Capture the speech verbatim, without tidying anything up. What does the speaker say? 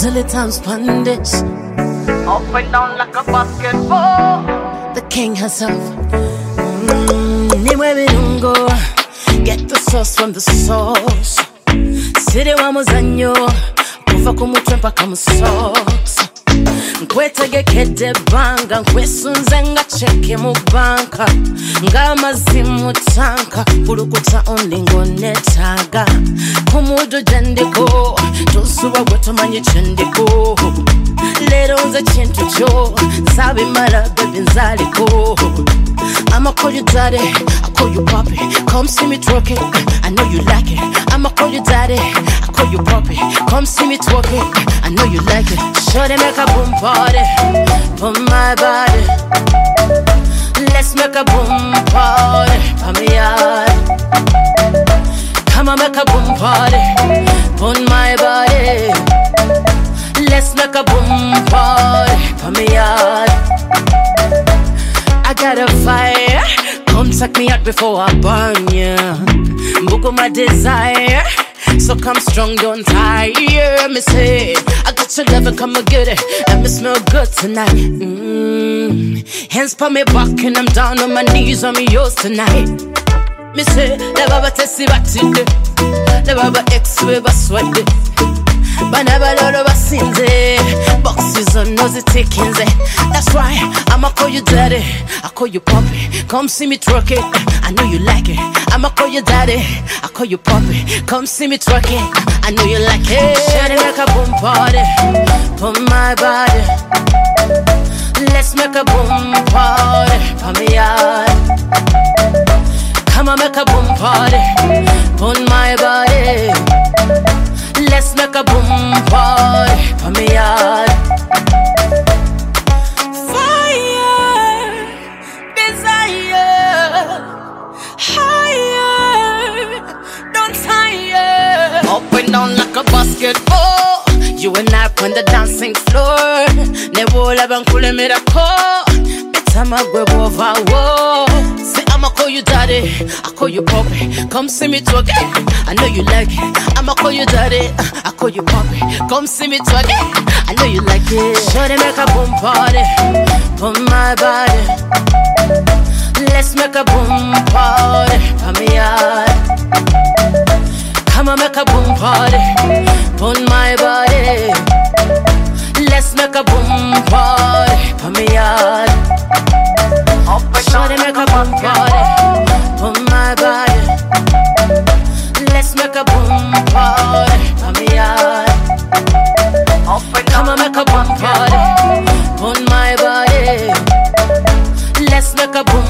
Silly times pon this. Up and down like a basketball. The king herself. Nimwe birungo. Get the sauce from the sauce. Siri wa muzanyo. Kuva kumutwe mpaka musocks. Nkwetegekede banga. Nkwesunze nga cheke mu banka. Nga mazimu tanka. Pulukuta only ngonetaga. Kumudu jendiko. Tosuwa gwetumanyi chendiko. Lero nze chintu cho. Sabi mara baby nzaliko. I'ma call you daddy, I call you papi. Come see me twerking, I know you like it. I'ma call you daddy, I call you papi. Come see me twerking, I know you like it. Sure they make a boom party, boom my body. Let's make a boom party, for me yard. Come on, make a boom party, boom my body. Let's make a boom party, for me yard. I got a fire, come suck me out before I burn ya. Buku my desire, so come strong, don't tire. Me say, I got your love and come and get it, and me smell good tonight. Mm. Hands pa me back and I'm down on my knees on me yours tonight. Me say, the baba tesi batinde, the baba ex we baswede. Banaba lolo basinze, boxes on nosy takings. That's why I'ma call you daddy, I call you papi. Come see me twerking, I know you like it. I'ma call you daddy, I call you papi. Come see me twerking, I know you like it. Shawty make a boom party, boom my body. Let's make a boom party, for me yard. Come on, make a boom party, boom my body. Let's make a boom party, for me yard. Fire, desire, higher, don't tire. Up and down like a basketball. You and I on the dancing floor. Never ever cool me the call. Better my grab over wall. Say I'ma call you daddy, I call you papi. Come see me twerking, I know you like it. I'ma call you daddy, I call you papi. Come see me twerking, I know you like it. Sure they make a boom party, boom my body. Let's make a boom party, for me yard. Come on, make a boom party, boom my body. Let's make a boom party, for me yard. Sure they make a boom party, boom my body. Let's make a boom party, for me yard. Come on, make a boom party, boom my body. Let's make a boom